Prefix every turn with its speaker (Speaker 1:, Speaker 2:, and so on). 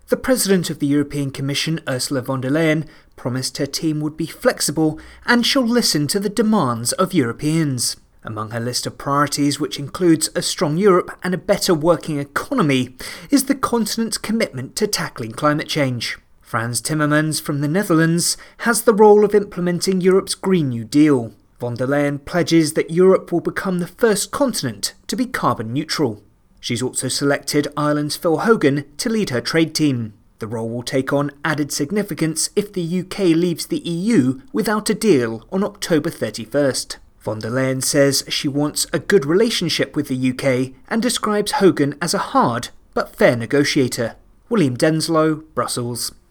Speaker 1: The President of the European Commission, Ursula von der Leyen, promised her team would be flexible and she'll listen to the demands of Europeans. Among her list of priorities, which includes a strong Europe and a better working economy, is the continent's commitment to tackling climate change. Frans Timmermans from the Netherlands has the role of implementing Europe's Green New Deal. Von der Leyen pledges that Europe will become the first continent to be carbon neutral. She's also selected Ireland's Phil Hogan to lead her trade team. The role will take on added significance if the UK leaves the EU without a deal on October 31st. Von der Leyen says she wants a good relationship with the UK and describes Hogan as a hard but fair negotiator. William Denslow, Brussels.